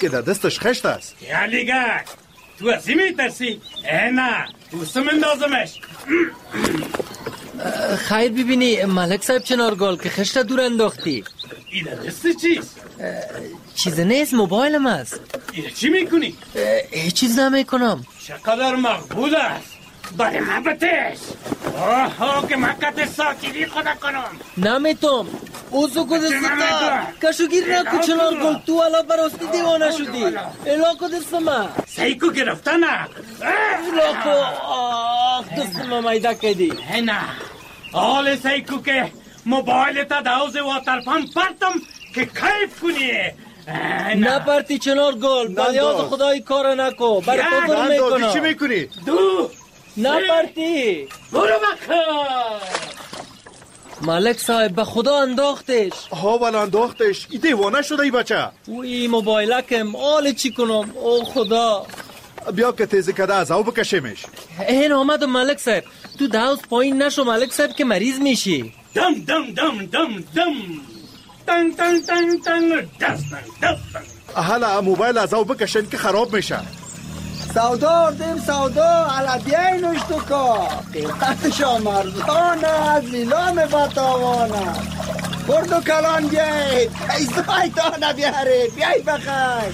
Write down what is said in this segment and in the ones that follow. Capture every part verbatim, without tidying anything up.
که در دستش خشت است. یا لیگک تو ازی میترسی؟ نه دوستم اندازمش. خیر ببینی ملک صاحب چنارگل که خشت دور انداختی. ایده دستی چیست؟ چیز نیست، موبایلم است. ایده چی میکنی؟ هیچ چیز نمیکنم. چقدر مقبول است. برای محبتش آها که مکت ساکیدی خدا کنم. نمیتونم اوزو کدستا کشوگیر نکو چنارگل، تو الان براستی دیوانه شدی. الاکو دستما سیکو گرفته نه الاکو آخ دستما میده کدی. نه حال سیکو که موبایل تا دوز واتر پمپ پرتم که کیف کنی. نه پرتی چنارگل، بلیاز خدای کار نکو. برای تو دارم میکنم. چی میکنی؟ دو نه پرتی برو بخیر. ملک صاحب به خدا انداختش. ها ولی انداختش. ای دیوانه شده ای بچه. اوی موبایلکم آل چی کنم؟ او خدا. بیا که تیزی کده از او بکشیمش. این آمد ملک صاحب، تو داوز پایین نشو ملک صاحب که مریض میشی. دم دم دم دم دم تن تن تن تن دستن دستن. حالا موبایل از او بکشن که خراب میشه. سودا اردیم سودا علدیه نوشتو که قیمتشا مرزانه زیلام بطاوانه. برد و کلان بیایید ایزای تانه بیاره بیایی بخیر.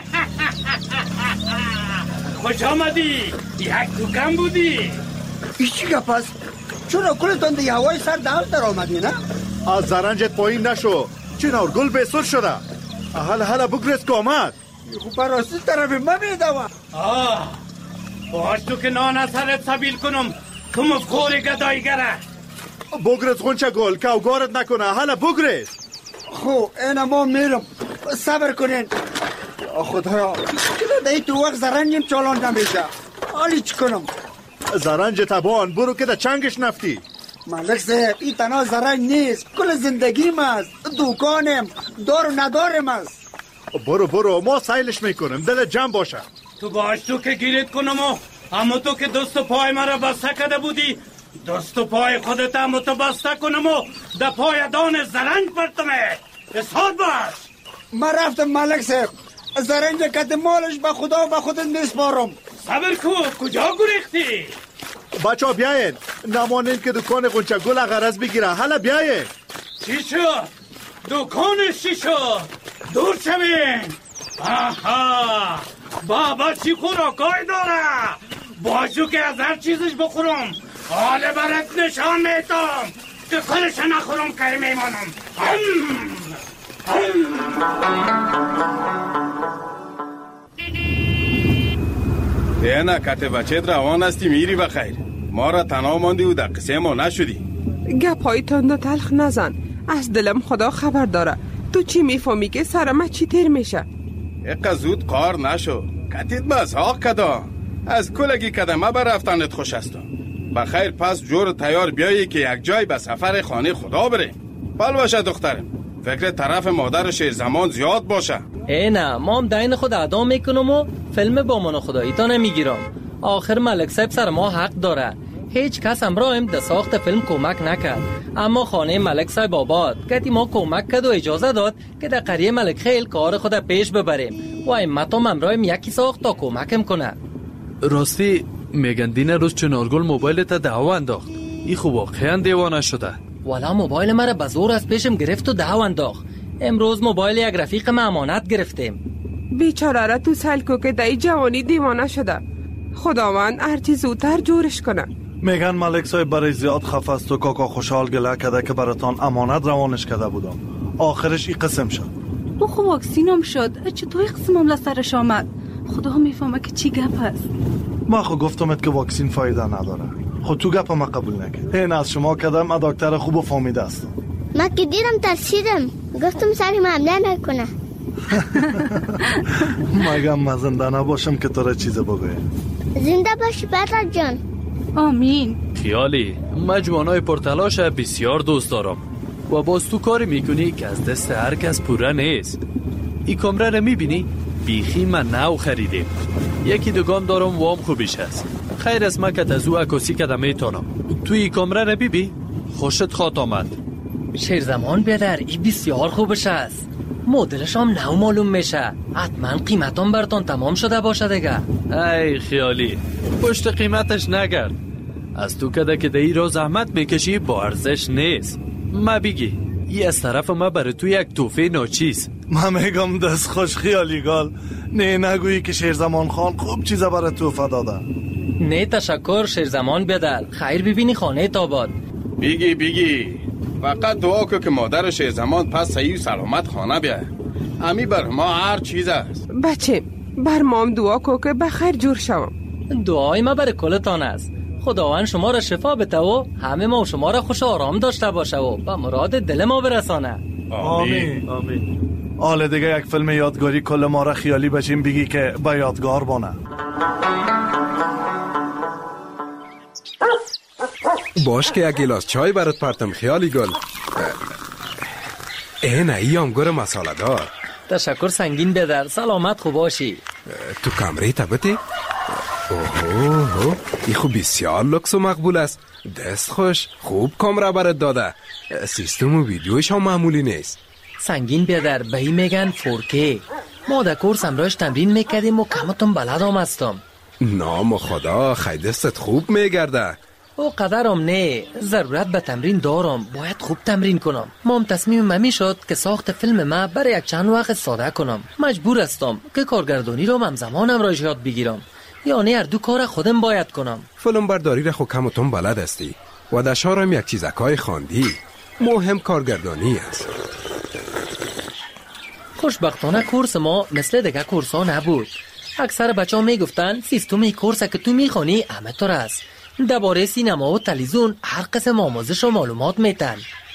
خوش آمدی. یک تو کم بودی. ایش چی گپ است؟ چون کلتون دی هوای سر داوز در آمدی نه؟ از زرنجت پایین نشو. چنارگل بسر شده. حالا حالا بگرز که آمد. خوب براستی طرف ما بیدوم. آه باش تو که نان سرت سبیل کنم تو مفخور گدایگره. بگرز غنچه گل که اوگارت نکنه. حالا بگرز. خو اینا ما میرم صبر کنین. خدا دی تو وقت زرنجیم چالان نمیشه. حالی چی کنم؟ زرنج تبان برو که در چنگش نفتی. ملک صاحب این تنها زرنج نیست، کل زندگیم است. دوکانم دار و ندارم است. برو برو ما سایلش میکنم. دل جمع باشه. تو باش تو که گیرت کنم و اما تو که دست و پای مرا بسته کده بودی دست و پای خودت اما تو بسته کنم و در پای دان زرنج پرتمه. اصحاد باش. من رفتم ملک صاحب، زرنج کت مالش به خدا و به خودت نیسپارم. صبر کو کجا گریختی؟ بچه ها بیاین نمانین که دکان غنچه گل غرض بگیره. حالا بیاین. چی شد؟ دکانش چی شد؟ دور شوین. آها بابا چی خوراکای داره؟ باشو که از هر چیزش بخورم. حال برات نشان میتم که خودش نخورم که میمانم. دینا کت بچت روان هستی میری بخیر. ما را تنها ماندی و در قصه ما نشدی. گپای تند و تلخ نزن. از دلم خدا خبر داره. تو چی میفهمی که سرم چی تیر میشه؟ اقا زود قار نشو. کتیت مزاق کدا. از کلگی کدمه بر رفتنت خوش هستم. بخیر پس جور تیار بیایی که یک جای به سفر خانه خدا بریم. بل باشه دخترم. فکر طرف مادر شیر زمان زیاد باشه. ای نه ما هم دین خود ادا میکنم و فیلم با من خدایی تا نمیگیرم. آخر ملک صاحب سر ما حق داره. هیچ کس امرایم در ساخت فیلم کمک نکرد، اما خانه ملک صاحب آباد کتی ما کمک کرد و اجازه داد که در قریه ملک خیل کار خود پیش ببریم و ایمتام امرایم یکی ساخت تا کمکم کنه. راستی میگن دین روز چنارگل موبایلت دعو انداخت. ای خوب واقعا دیوانه شده. والا موبایل مرا به زور از پیشم گرفت و دعو انداخت. امروز موبایل یک رفیق ما امانت گرفتیم. بیچاره را تو سلکو که دای جوانی دیوانه شده. خداوند هرچی زودتر جورش کنه. میگن ملک صاحب برای زیاد خفه است و کاکا خوشحال گله کده که براتان امانت روانش کده بودم. آخرش این قسم شد. او خب واکسینم شد. چطور قسمم لسرش آمد؟ خدا میفهمه که چی گپ است. ما خو گفتمت که واکسین فایده نداره. خود تو گپ ما قبول نکرد. این از شما کدم ما دکتر خوب و فهمیده هستم. ما که دیدم ترسیدم. گفتم سری ما حمله نکنه. مگم من زنده نباشم که تو را چیز بگویم. زنده باشی برادر جان. آمین. خیالی مجموعه پرتلاش بسیار دوست دارم و باز تو کاری میکنی که از دست هر کس پوره نیست. این کامره رو میبینی؟ بیخی من نو خریدیم. یکی دوگام دارم وام خوبیش هست. خیر از من که از او عکاسی کدم میتونم. توی این کامره رو بیبی؟ خوشت خواد آمد. شیر زمان بیادر ای بسیار خوبش است. مدلش هم نو معلوم میشه. حتما قیمتان براتون تمام شده باشه دیگه. ای خیالی پشت قیمتش نگرد. از تو کده که دی رو زحمت میکشی با ارزش نیست. ما بگی ای از طرف ما برای تو یک توفه ناچیز. من میگم دست خوش خیالی گال. نه نگویی که شیرزمان خان خوب چیزا برای توفه داده. نه تشکر شیرزمان بیادر. خیر ببینی خانه تاباد. بگی بگی فقط دعا که که مادر شیرزمان پس صحیح سلامت خانه بیاد. امی بر ما هر چیز است. بچه بر مام دعا کو که بخیر جور شوم. دعای ما برای کلتان است. خداوند شما را شفا بده و همه ما و شما را خوش و آرام داشته باشه و به مراد دل ما برسانه. آمین آمین. آله دیگه یک فیلم یادگاری کل ما را خیالی بشیم بگی که با یادگار بانه. باش که یک گلاس چای برات پرتم خیالی گل. این ایام گره مساله دار. تشکر سنگین بیادر. سلامت خوب باشی. تو کمره تبتی؟ اوه ای خوب بسیار لکس و مقبول است. دست خوش خوب کامره برات داده. سیستم و ویدیوش هم معمولی نیست. سنگین بیادر به این میگن فورکی. ما در کورس امراش تمرین میکردیم و کمتون بلد هم هستم. نام خدا خیلی دستت خوب میگرده. او قدرم نه. ضرورت به تمرین دارم. باید خوب تمرین کنم. مام تصمیم ممی شد که ساخت فیلم ما برای یک چند وقت ساده کنم. مجبور هستم که کارگردانی رو همزمان امراش یاد بگیرم. یعنی هر دو کار خودم باید کنم. فیلم برداری را خو کمتون بلد هستی و در شارم یک چیزکای خواندی. مهم کارگردانی است. خوشبختانه کورس ما مثل دیگه کورس ها نبود. اکثر بچه ها می گفتن سیستم کورس که تو می خوانی همه طور است. درباره سینما و تلویزیون هر قسم آموزش و معلومات میتن.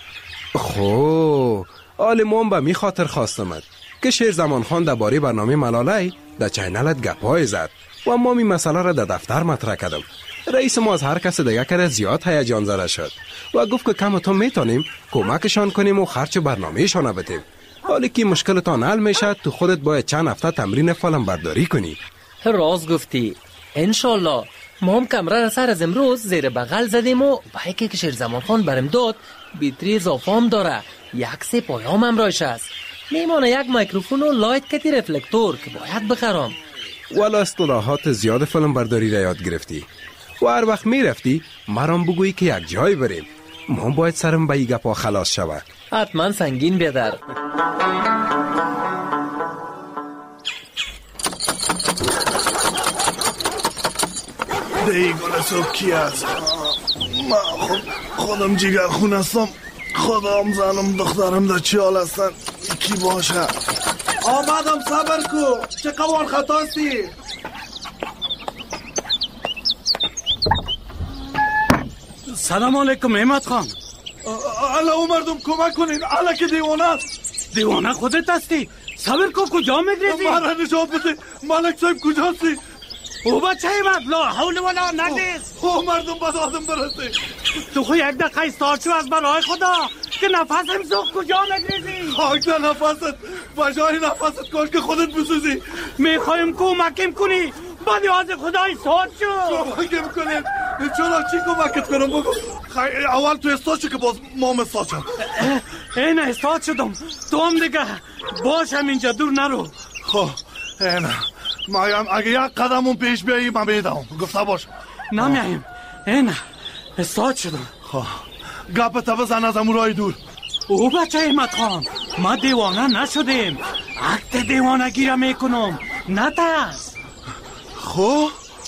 خو آلمان به می خاطر خواستمد که شیرزمان خان درباره برنامه ملاله در چینلت گپای زد و ما می مسئله را در دفتر مطرح کردم. رئیس ما از هر کس دیگه کرد زیاد هیجان زده شد و گفت که کمتون میتونیم کمکشان کنیم و خرچ برنامهشان بدیم. حالی که مشکلتان حل میشه تو خودت باید چند هفته تمرین فیلم برداری کنی. راست گفتی. انشالله. ما هم کمره را سر از امروز زیر بغل زدیم و با یکی که شیرزمان خان برم داد بیتری اضافه هم داره. یک سه پایام هم رایش است. میمانه یک میکروفون و لایت کتی رفلکتور که باید بخرم. والا اصطلاحات زیاد فیلم برداری را یاد گرفتی و هر وقت میرفتی مرام بگویی که یک جای بریم. ما باید سرم به این گپا خلاص شود. حتما سنگین بیادر. دی گل صبح کی است؟ من خود خودم جیگر خون هستم. خودم زنم دخترم در چی حال هستن؟ کی باشه؟ آمدم صبر کو. چه قوان خطاستی؟ سلام علیکم احمد خان. الا او مردم کمک کنین. الا که دیوانه است. دیوانه خودت هستی؟ صبر کو. کجا میگریزی؟ من را نجات بده. ملک صاحب کجاستی؟ او بچه احمد لا حول ولا نگریز. او مردم بد آدم برسته. تو خو یک دقیقه ایستار شو از برای خدا که نفسم سوخت. کجا میگریزی؟ خاک در نفست. بجای نفست کاش که خودت بسوزی. میخوایم کمکم کنی. با نیاز خدای ساد شو. کمکم کنیم. چرا چی کمکت کنم بگو. خیلی اول تو استاد شو که باز مام استاد شد. این استاد شدم. تو هم دیگه باشم اینجا دور نرو. خب این مایم اگه یک قدمون پیش بیایی من بیدم گفته باش. نمیم. این استاد شدم. خب گپ تا بزن از امورای دور. او بچه احمد خان ما دیوانه نشدیم. عقد دیوانه گیره میکنم. نه ترس. خب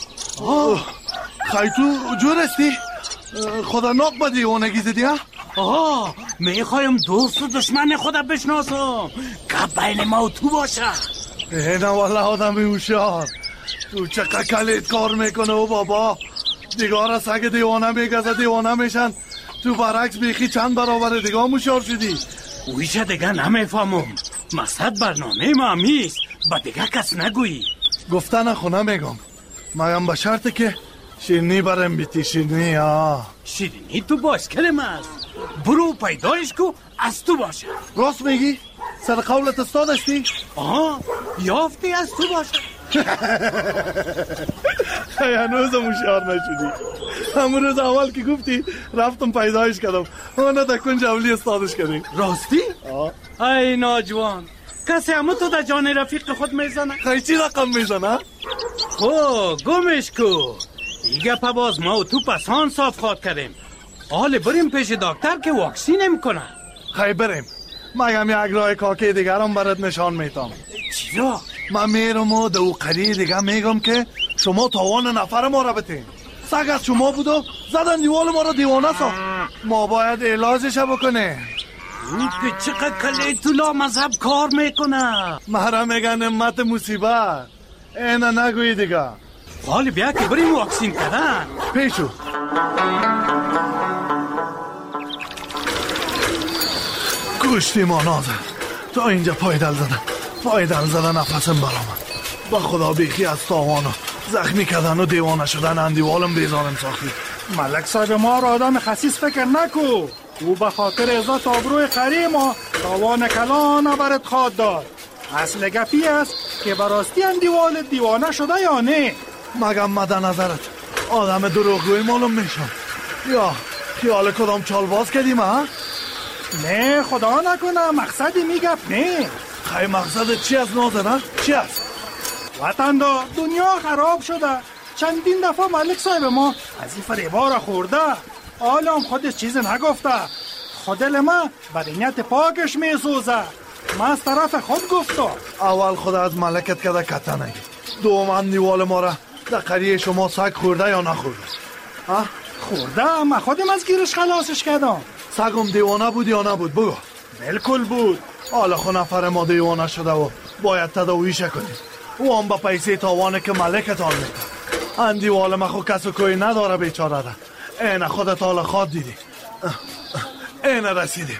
خیلی تو جور استی؟ خدا ناک با دیوانگی زدی ها؟ آه میخوایم دوست و دشمن خدا بشناسم. که بین ما و تو باشه. اینه والا آدمی هوشیار. تو چقدر کلید کار میکنه و بابا. دیگار از اگه دیوانه میگذه دیوانه میشن. تو برعکس بیخی چند برابر دیگه هوشیار شدی. اویچه دیگه نمیفهمم. مقصد برنامه ما همیست. با دیگه کس نگویی. گفته نخونه میگم. مایم به شرطه که شیرنی برم بیتی. شیرنی ها. شیرنی تو باشکلم است. برو پیدایش کو از تو باشه. راست میگی؟ سر قولت استادشتی؟ آه یافتی از تو باشه. هنوزم هوشیار نشدی. همون روز اول که گفتی رفتم پیدایش کردم. اونه در کنج اولی استادش کردیم. راستی؟ آه. ای ناجوان کسی همه تو در جان رفیق خود میزنه؟ خیلی چی رقم میزنه؟ خب گمش کو. دیگه پا باز ما و تو پسان صاف خواد کردیم. حالا بریم پیش دکتر که واکسین میکنه. خیلی بریم. مگم یک راه کاکی دیگرم برات نشان میتام. چیا؟ من میرم و دو قریه دیگه میگم که شما تاوان نفر ما را بتین. سگ از شما بود و زدن دیوال ما را دیوانه ساخت. ما باید علاجش بکنه. این که چقدر کلی تو لا مذهب کار میکنه. مرا میگن امت مصیبت. اینه نگوی دیگه. حالا بیا که بریم واکسین کردن. پیشو. گوشتی ما نازه. تا اینجا پایدل زدن. پایدل زدن نفسم برامن. با خدا بیخی از تاوانو زخمی کردن و دیوانه شدن اندیوالم بیزارم ساختی. ملک صاحب ما را آدم خسیس فکر نکو. او به خاطر عزت آبروی قری ما تاوان کلان نبرد خواد داد. اصل گپی است که براستی اندیوال دیوانه شده یا نه؟ مگم مده نظرت آدم دروغگوی معلوم میشم یا خیال کدام چالباز کردیم ها؟ نه خدا نکنه مقصدی میگف نه. خیلی مقصد چی از نازنه؟ چی است؟ وطن دا دنیا خراب شده. چندین دفعه ملک صاحب ما از این فریبا را خورده. حالا هم خودش چیز نگفته. خودل ما بدنیت پاکش میسوزه. من از طرف خود گفتم. اول خود از ملکت کده کتنه. دوم اندیوال ما را در قریه شما سگ خورده یا نخورده؟ ها؟ خورده؟ من خودم از گیرش خلاصش کردم. سگم دیوانه بود یا نبود بگو؟ بالکل بود. حالا خود نفر ما دیوانه شده و باید تداویش کنیم. او هم با پیسه تاوانه که ملکتان میده. اندیوال ما خود کس و کوی نداره بیچاره ده. اینه خودت حالا خواد دیدی. اینه رسیدیم.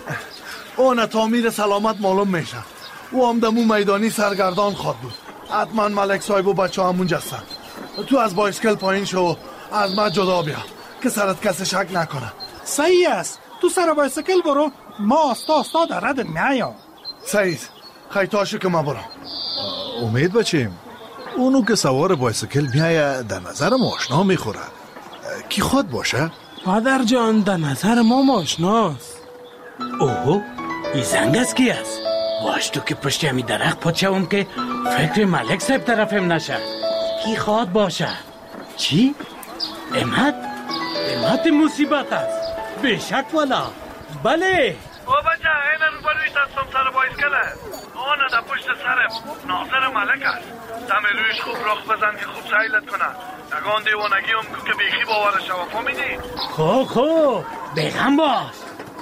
اون تعمیر سلامت معلوم میشه. او هم دمو میدانی سرگردان خواد بود. حتما ملک صاحب و بچه همون جستن. تو از بایسکل پایین شو از من جدا بیا که سرت کسی شک نکنه. صحیح است. تو سر بایسکل برو. ما استا استا در رد میایم. صحیح. خیتاشو که ما برم. امید بچیم اونو که سوار بایسکل میایه در نظر ما آشنا میخوره. کی خود باشه؟ پادر جان در نظر ما آشناست. اوه این زنگ است کی است؟ باش تو که پشت همی درخت پد شوم که فکر ملک صاحب طرفم نشه. کی خواد باشه؟ چی؟ امت؟ امت مصیبت است. بشک والا. بله او بچه این رو بروی دستم سر بایسکله. آنه در پشت سرم ناظر ملک است. دم رویش خوب رخ بزن که خوب سیلت کنه. نگان دیوانگی هم که بیخی باور شوافا میدی. خو خو بگم باش.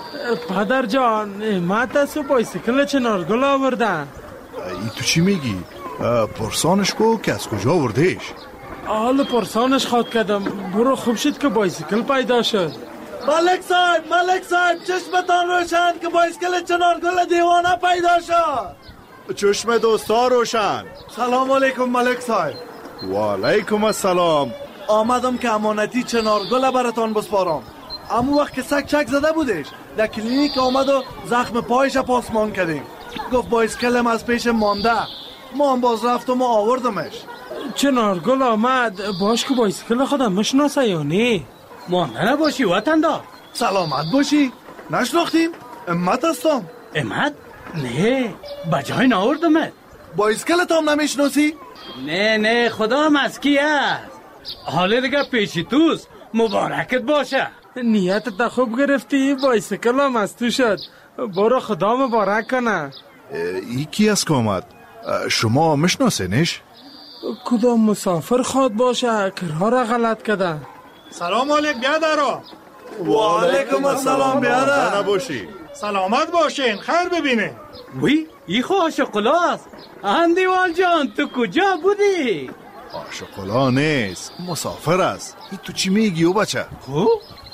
پدر جان امت است و بایسکل چنارگل آوردن. ای تو چی میگی؟ پرسانش کو که از کجا آوردهش؟ حالا پرسانش خواد کردم. برو خوب شد که بایسکل پیدا شد. ملک صاحب ملک صاحب چشمتان روشن که بایسکل چنارگل دیوانه پیدا شد. چشم دوستا روشن. سلام علیکم ملک صاحب. و علیکم السلام. آمدم که امانتی چنارگل براتان بسپارم. امو وقت که سگ چک زده بودش در کلینیک آمد و زخم پایش پاسمان کردیم. گفت بایسکلم از پیش مانده. ما هم باز رفتم و آوردمش. چنارگل آمد باش که بایسکل خودم مشناسه یا نه؟ مانده نباشی وطن دا. سلامت باشی. نشناختیم؟ امت هستم. امت؟ نه بجای ناوردمت. بایسکلت هم نمیشناسی؟ نه نه خدا هم از کی هست. حالا دیگه پیشی توست. مبارکت باشه. نیتت تا خوب گرفتی. بایسکل هم از تو شد. برو خدا مبارک کنه. ای کی از که آمد؟ شما مشناسینش؟ کدام مسافر خواد باشه که راه را غلط کده. سلام علیکم بیادرها. و علیکم السلام بیادر. نباشی. سلامت باشین. خیر ببینه. وی ای خو آشقلاست. اندیوال جان تو کجا بودی؟ آشقلا نیست مسافر است. ای تو چی میگی او بچه؟ خب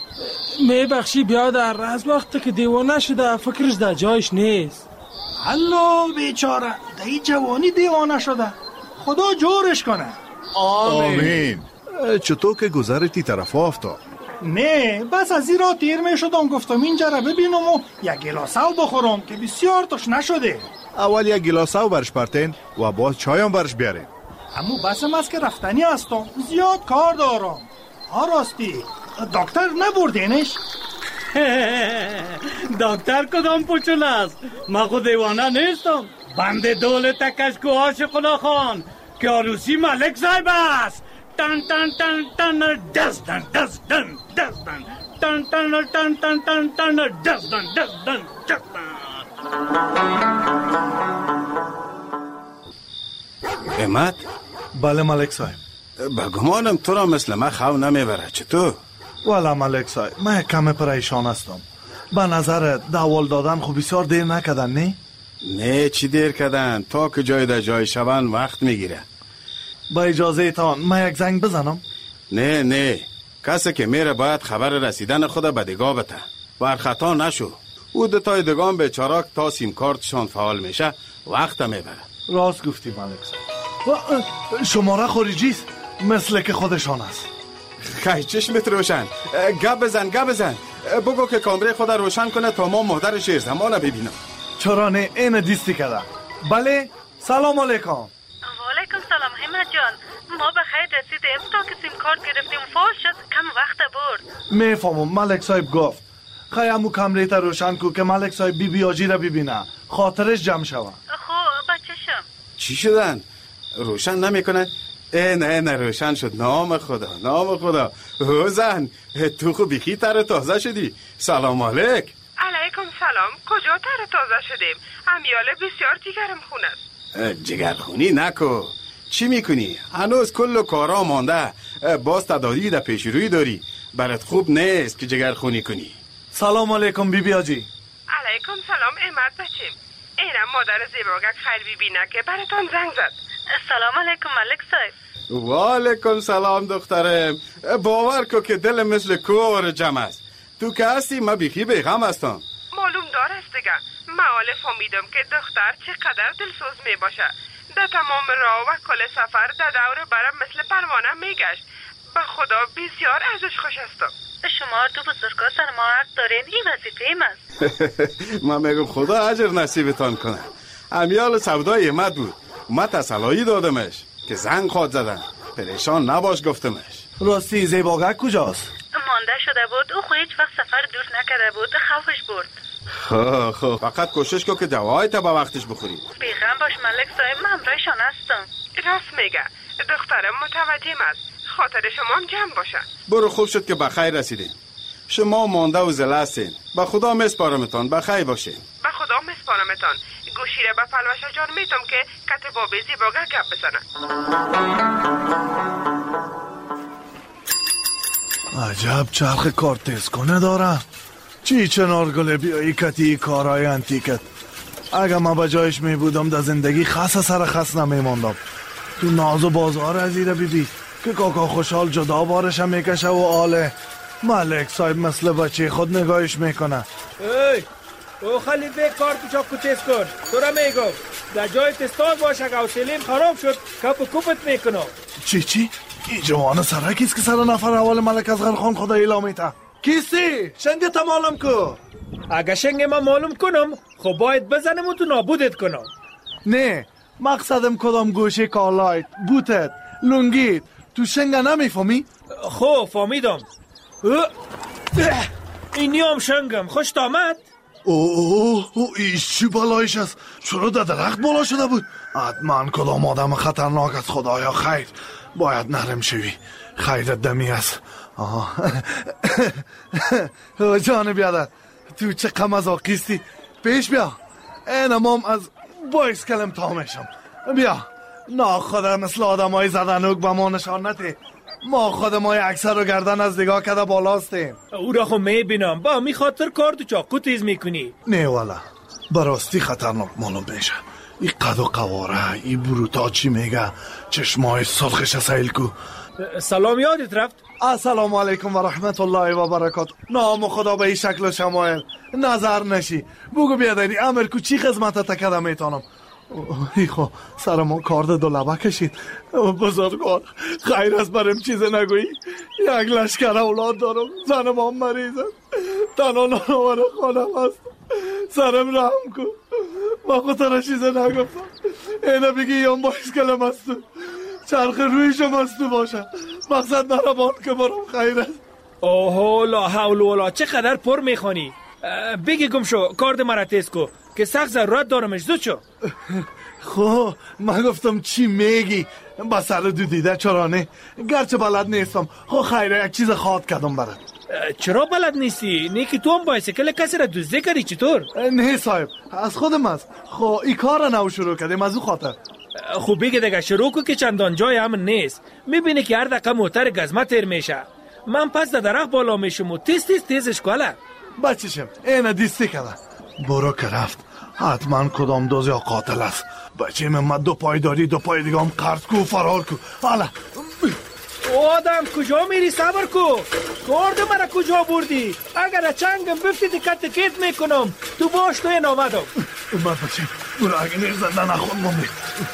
می بخشی بیادر از وقتی که دیوانه شده فکرش در جایش نیست. الله بیچاره در این جوانی دیوانه شده. خدا جورش کنه. آمین. چطور که گذرتی طرف افتاد؟ نه بس از این را تیر می شدم گفتم اینجا را ببینم و یک گلاس آب بخورم که بسیار توش نشده. اول یک گلاس آب برش پرتین و باز چایم برش بیارین. اما بسم است که رفتنی هستم زیاد کار دارم. ها راستی دکتر نبردینش؟ دکتر کدام پوچول است؟ من خود دیوانه نیستم. بند دولت کشکو عاشق‌الله خان که عروسی ملک صاحب است. تن تن تن تن دزدن دزدن دزدن تن تن تن تن تن تن دزدن دزدن دزدن. احمد؟ بله ملک صاحب. با گمانم تو را مثل من خو نمیبره. چطور؟ والا ملک صاحب من کم پریشان هستم. به نظرت داول دادن خب بسیار دیر نکردن نه؟ نه چی دیر کردن؟ تا که جای در جای شبن وقت میگیره. با اجازه تان من یک زنگ بزنم؟ نه نه، کسی که میره باید خبر رسیدن خود به دگاه بته. بر خطا نشو. او دوتای دگان به چراک تا سیم کارتشان فعال میشه وقت میبره. راست گفتی ملک صاحب. شماره خارجی است مثل که خودشان است. خیلی چشمت روشن. گپ بزن گپ بزن. بگو که کامره خود روشن کنه تا ما مهدر شیر زمانه ببینم. چرا نه این دیستی کرده. بله سلام علیکم. وعلیکم سلام همت جان. ما به خیر رسیدیم تا که سیم کارت گرفتیم فعال شد کم وقت برد. میفهمم ملک صاحب گفت خیامو کمره تا روشن کو که ملک صاحب بی بی آجی را ببینه خاطرش جمع شوه. خب بچه‌شم چی شدن؟ روشن نمیکنن؟ اه نه نه روشن شد. نام خدا نام خدا. زن تو خوب بیخی تر تازه شدی. سلام علیک. علیکم سلام. کجا تر تازه شدیم؟ امیاله بسیار جگرم خونه است. جگرخونی نکو. چی میکنی؟ هنوز کل کارا مانده. باز تداری در پیش روی داری. برات خوب نیست که جگرخونی کنی. سلام علیکم بی بی آجی. علیکم سلام احمد بچیم. اینم مادر زیباگک خیر بی بینه که براتان زنگ زد. سلام علیکم ملک صاحب. و علیکم سلام دخترم. باور کو که دل مثل کور جمع است. تو که هستی ما بیخی بیغم هستم. معلوم دار است دیگه. معاله فهمیدم که دختر چقدر دلسوز می باشه. در تمام راه و کل سفر در دور برم مثل پروانه میگشت. به خدا بسیار ازش خوش هستم. شما دو بزرگا سر ما حق دارین. این وظیفه ایم است. من میگم خدا اجر نصیبتان کنه. امیال سودای احمد بود. من تسلایی دادمش که زنگ خواد زدن. پریشان نباش گفتمش. راستی زیباگک کجاست؟ مانده شده بود. او خو هیچ وقت سفر دور نکرده بود. خوفش برد. خب خب فقط کوشش کن که دوای تا به وقتش بخوری. بیغم باش ملک صاحب من همراهشان هستم. راست میگه. دخترم متوجهم است. خاطر شما هم جمع باشه. برو خوب شد که بخیر رسیدین. شما مانده و زله هستین. به خدا مسپارمتان بخیر باشین. به خدا مسپارمتان. گوشی را به پلوشا جان میتم که کت بابی زیباگه گپ بزنه. عجب چرخ کار تیز کنه داره. چی چنار گله بیایی کتی کارهای انتیکت. اگه ما به جایش می بودم در زندگی خاص سر خاص نمی ماندم. تو ناز و بازار از ایره بیدی که کاکا خوشحال جدا بارشم میکشه و آله. ملک صاحب مثل بچه خود نگاهش میکنه. ای او خلیفه کار تو چاکو تیز کن. تو را میگم در جای تستان باشه که حوصله‌ام خراب شد کپ و کوپت میکنم. چی چی؟ این جوان سرکیست که سر نفر اول ملک اصغر خان خدا ایلامیته. کیستی؟ شنگ تا معلوم کو. اگه شنگ ما معلوم کنم خب باید بزنم و تو نابودت کنم. نه مقصدم کدام گوشه کالایت بوتت لونگیت تو شنگ نمیفهمی؟ خب فهمیدم. اینی هم شنگم خوشت آمد؟ اوه او ایش چی بالایش است؟ چرا در درخت بالا شده بود؟ حتما کدام آدم خطرناک است. خدایا خیر باید نرم شوی. خیرت دمی است. جان بیادر تو چه قمزاقیستی. پیش بیا. اینم هم از بایس کلم تا میشم. بیا ناخدا مثل آدم های زدنوک به ما نشان نده. ما خودمای اکثر رو گردن از نگاه کده بالاستیم. او را خب میبینم با می خاطر کار تو چاکو تیز میکنی. نه والا براستی خطرناک معلوم میشه. ای قد و قواره ای بروتا چی میگه چشمای سرخش سیل کو. سلام یادت رفت؟ السلام علیکم و رحمت الله و برکات. نام خدا به این شکل و شمایل نظر نشی. بگو بیادری امر کو چی خدمت تکده میتونم. ای خو سر ما کار دو لبه کشید. بزرگوار خیر است برم چیز نگویی. یک لشکر اولاد دارم. زنم هم مریض است. تنها نانوار خانم است. سرم رحم کن. ما خود را چیز نگفتم. اینه بگی یم باید کلم است. چرخ رویشم است باشه. مقصد نرمان که برم خیر است. اوه لا حول ولا چقدر پر میخوانی. بگی گم شو کارد مرا تیز کو. که سخت ضرورت دارمش. زود شو. خب من گفتم چی میگی؟ با سر دو دیده چرانه گرچه بلد نیستم. خب خیره یک چیز خواد کردم برات. چرا بلد نیستی؟ نه که تو هم بایسکل کسی را دزدی کردی چطور؟ نه صاحب از خودم است. خب این کار را نو شروع کردیم از او خاطر. خب بگه دیگه شروع کو که چندان جای هم نیست. میبینی که هر دقیقه موتر گزمه تیر میشه. من پس در درخت بالا میشم و تیز تیز تیزش کاله. بچشم اینه دیستی کنه. برو که رفت حتما کدام دوز یا قاتل است. بچه من دو پای داری دو پای دیگه هم قرض کو فرار کو. حالا آدم کجا میری؟ صبر کو. کارد مرا کجا بردی؟ اگر چنگم بفتی دکت دکت میکنم. تو باش تو این آمدم. من بچه برو اگه نیر زنده نخون مونده.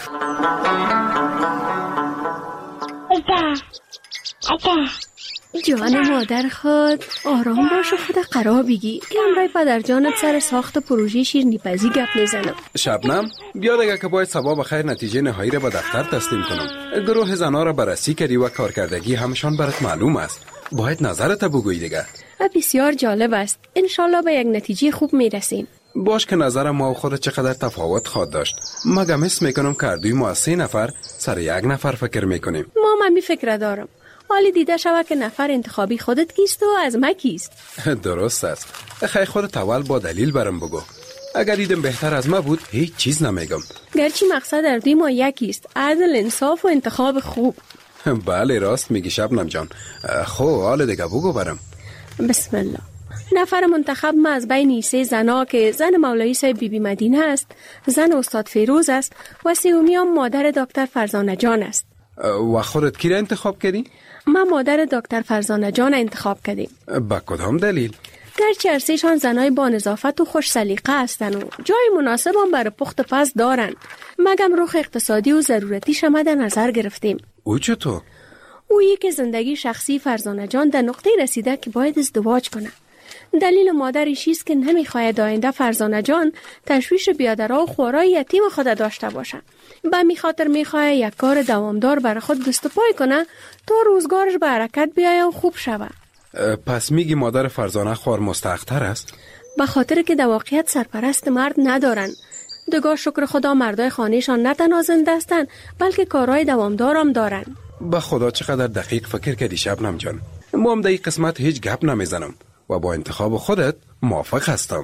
جان مادر خود آرام باش و خود قرار بگی که امرای پدر جانت سر ساخت پروژه شیرینی‌پزی گپ میزنم. شبنم بیا دیگه که باید صبا بخیر نتیجه نهایی را به دفتر تسلیم کنم. گروه زنا را بررسی کردی و کارکردگی همشان برات معلوم است. باید نظرت بگوی دیگه. بسیار جالب است. انشالله به یک نتیجه خوب میرسیم. باش که نظر ما و خود چقدر تفاوت خواهد داشت. مگم حس میکنم که دوی ما از سه نفر سر یک نفر فکر میکنیم. ما من می فکر دارم. حالی دیده شود که نفر انتخابی خودت کیست و از ما کیست. درست است. خیلی خودت اول با دلیل برم بگو. اگر دیدم بهتر از ما بود هیچ چیز نمیگم. گرچه مقصد در دوی ما یکیست، عدل، انصاف و انتخاب خوب. بله راست میگی شبنم جان. خب حال دیگه بگو برم. بسم الله. نفر منتخب ما از بین سه زنا که زن مولایی صاحب بی بی مدینه است، زن استاد فیروز است و سومی هم مادر دکتر فرزانه جان است. و خودت کی را انتخاب کردی؟ ما مادر دکتر فرزانه جان انتخاب کردیم. با کدام دلیل؟ گرچه ارسیشان زنای با نظافت و خوش سلیقه هستند و جای مناسب هم برای پخت پز دارند، مگم رخ اقتصادی و ضرورتی شما در نظر گرفتیم. او چطور؟ اویی که زندگی شخصی فرزانه جان در نقطه رسیده که باید ازدواج کنه. دلیل مادرش است که نمیخواهد آینده فرزانه جان تشویش بیادرها و خوارای یتیم خود داشته باشه. به می خاطر میخواهد یک کار دوامدار برای خود دست پای کنه تا روزگارش به حرکت بیاید و خوب شود. پس میگی مادر فرزانه خوار مستحق‌تر است؟ به خاطر که در واقعیت سرپرست مرد ندارن. دگاه شکر خدا مردای خانهشان نه تنها زنده هستند بلکه کارهای دوامدار هم دارن. به خدا چقدر دقیق فکر کردی شبنم جان. ما هم در این قسمت هیچ گپ نمیزنم و با انتخاب خودت موافق هستم.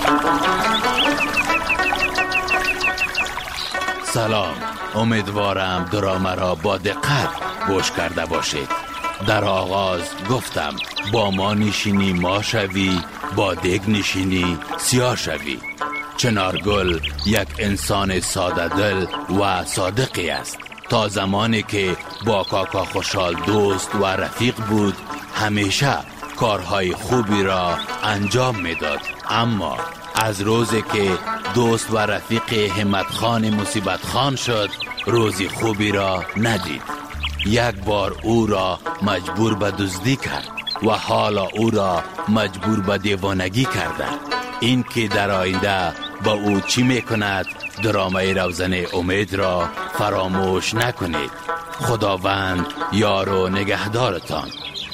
سلام، امیدوارم درام را با دقت گوش کرده باشید. در آغاز گفتم با ما نشینی ما شوی، با دیگ نشینی سیاه شوی. چنارگل یک انسان ساده دل و صادقی است. تا زمانی که با کاکا خوشحال دوست و رفیق بود همیشه کارهای خوبی را انجام میداد، اما از روزی که دوست و رفیق همت خان مصیبت خان شد روزی خوبی را ندید. یک بار او را مجبور به دزدی کرد و حالا او را مجبور به دیوانگی کرده. این که در آینده با او چی میکند درامه روزن امید را فراموش نکنید. خداوند یار و نگهدارتان.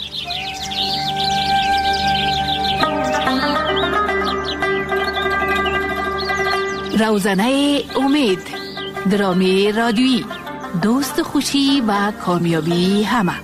روزنه امید، درامی رادیویی، دوست خوشی و کامیابی همه.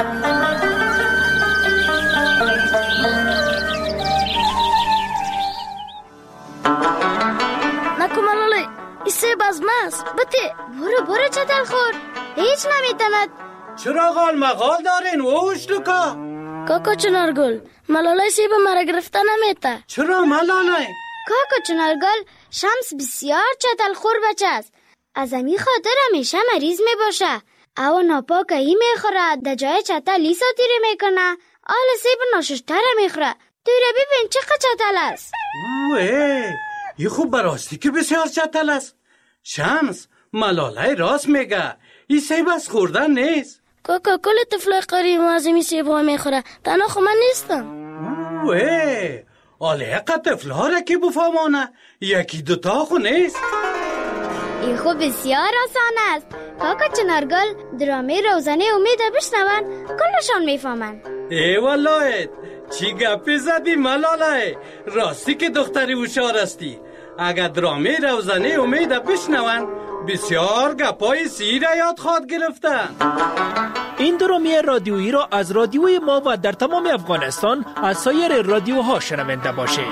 نکو ملاله ایسه بازماست بته برو برو چتل خور هیچ نمیتند. چرا غال مغال دارین ووش لکا؟ کاکا چنارگل ملاله سیب مرا گرفته نمیته. چرا ملاله؟ کاکا چنارگل شمس بسیار چتل خور بچه است. از امی خاطر همیشه مریض می باشه. او ناپاک ای می خوره در جای چتل لیسا تیره می کنه. آل سیب ناششتره می خوره. توی ببین چقدر چتل است. اوه یه خوب براستی که بسیار چتل است. شمس ملاله راست میگه. این سیب از خوردن نیست. کاکا کل طفل قریب از امی سیب ها می خوره. تنها خو من نیستم. اوه آله قد طفل ها را که بفهمانه یکی دوتا خو نیست. این خوب بسیار آسان است. کاکا چنارگل درامه روزنه امید بشنون کلشان میفهمن. ای والله چی گپی زدی ملاله؟ راستی که دختری هوشیار استی. اگر درامه روزانه امید بشنون بسیار گپای سیر یاد خواد گرفتن. این درامی رادیویی را از رادیوی ما و در تمام افغانستان از سایر رادیوها شنونده باشید.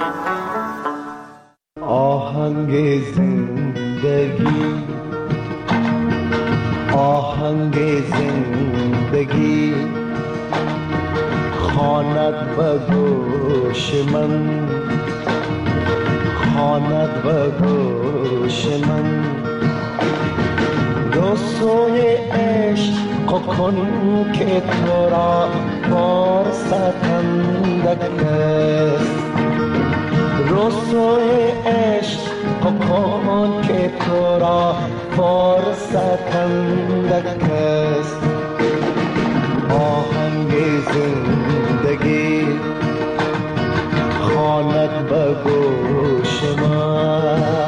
آهنگ زندگی، آهنگ زندگی خواند به گوش من، خواند به گوش من. رسوی عشق کن که تو را فرصتندک است، رسوی عشق کن که تو را فرصتندک است. آهنگ زندگی خواند به گوش من.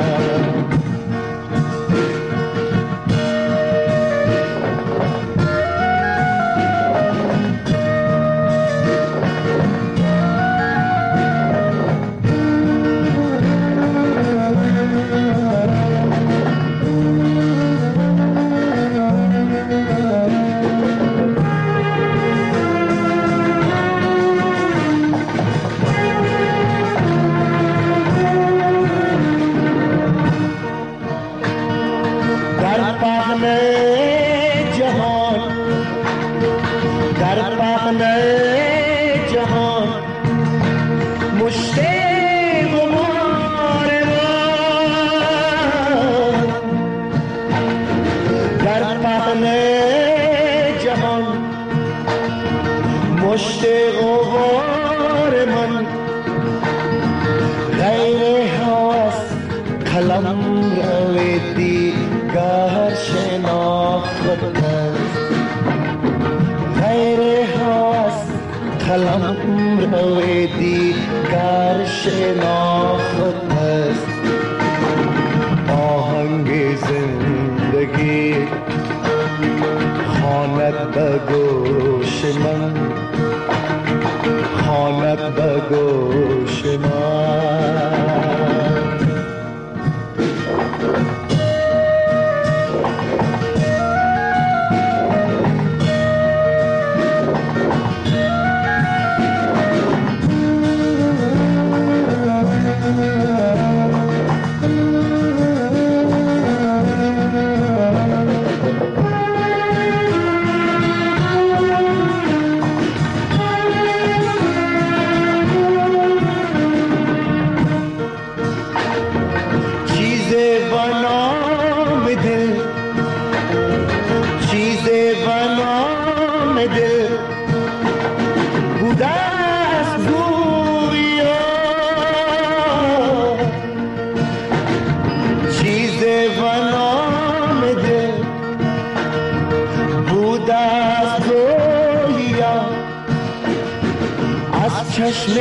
چشم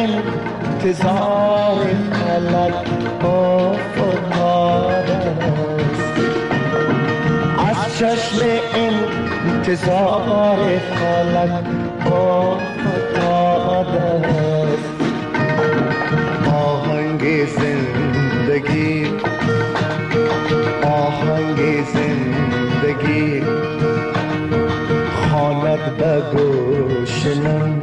انتظار فلک افتاده است، از چشم انتظار فلک افتاده است. آهنگ زندگی، آهنگ زندگی خواند به گوش من،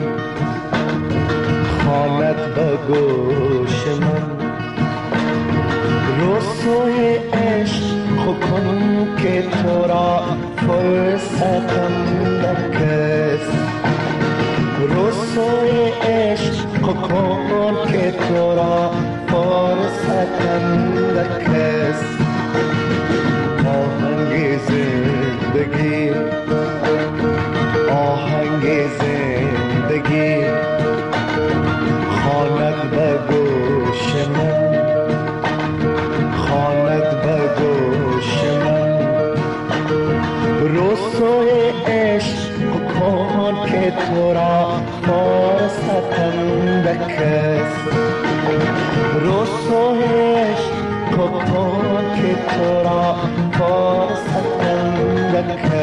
خواند به گوش من. رسوی عشق کن که تو را فرصتندک است، رسوی عشق کن که تو را فرصتندک است. آهنگ زندگی، آهنگ زندگی خواند به گوش من، خواند به گوش من. رسوی عشق کن که تو را فرصتندک است، رسوی عشق کن که تو را فرصتندک است.